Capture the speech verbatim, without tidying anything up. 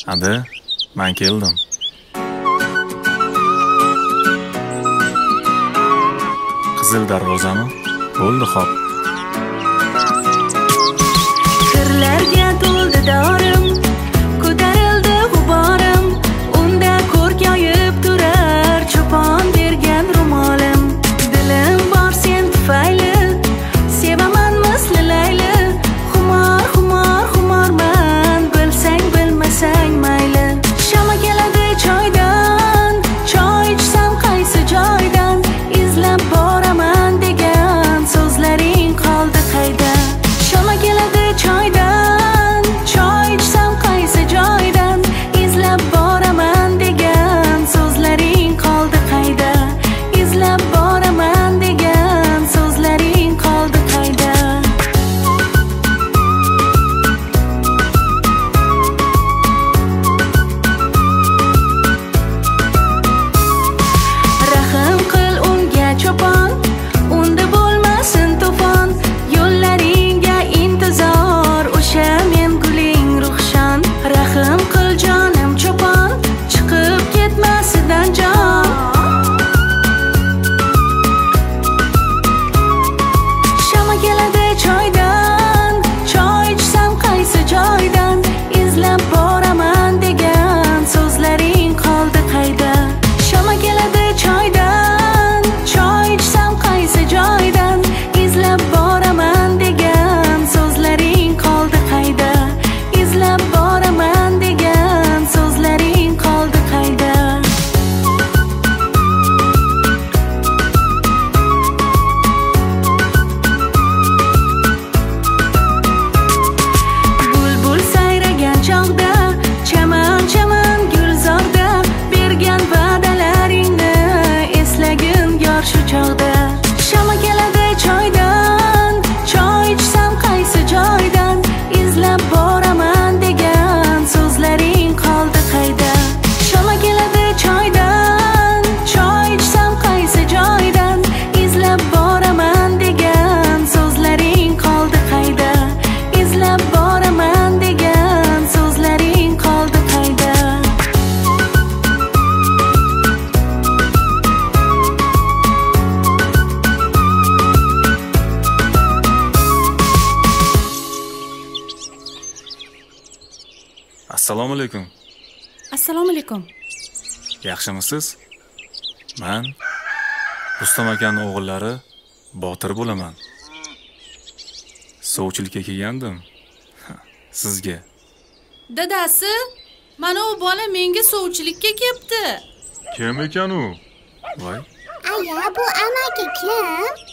Adi, men keldim. Qizil darvozami? Bo'ldi, xo'p. Sirlarga to'ldi dorim, ko'tarildi g'uborim, unda ko'rk yoyib turar cho'pon bergan ro'molim. Dilim bor sen tufayli, sevaman misli Layli. Xumor, xumor, xumorman, bilsang bilmasang mayli. Shama keladi choydan, choy ichsam qaysi joydan, izlab boraman degan so'zlaring qoldi qayda. Shama keladi choydan, choy ichsam qaysi joydan, izlab boraman degan so'zlaring qoldi qayda. Izlab boraman degan so'zlaring qoldi qayda. Rahim qil unga cho'pon, unda bo'lmasin to'fon. Yo'llaringga intizor, o'sha men guling ruhshon. Rahim qil jonim cho'pon, chiqib ketmasidan jon. Shama keladi choydan, choy ichsam qaysi joydan, izlab boraman degan so'zlaring qoldi qayda. Shama keladi choydan, choy ichsam qaysi joydan, izlab boraman degan so'zlaring qoldi qayda. Izlab boraman degan so'zlaring qoldi qayda. Bulbul sayragan chog'da, chaman chaman gulzorda, bergan va'dalaringni eslagin yor shu chog'da. Shama keladi choydan, choy ichsam qaysi joydan, izlab boraman degan so'zlaring qoldi qayda. Shama keladi choydan, choy ichsam qaysi joydan, izlab boraman degan so'zlaring qoldi qayda. Izlab boraman degan so'zlaring qoldi qayda. Assalomu alaykum. Assalomu alaykum. Yaxshimisiz? Men Rustam akaning o'g'illari Botir bo'laman. Sovchilikka kelgandim. Sizga. Dadasi, mana u bola menga sovchilikka kelibdi. Kim ekan u? Voy, Aya, bu amaki kim?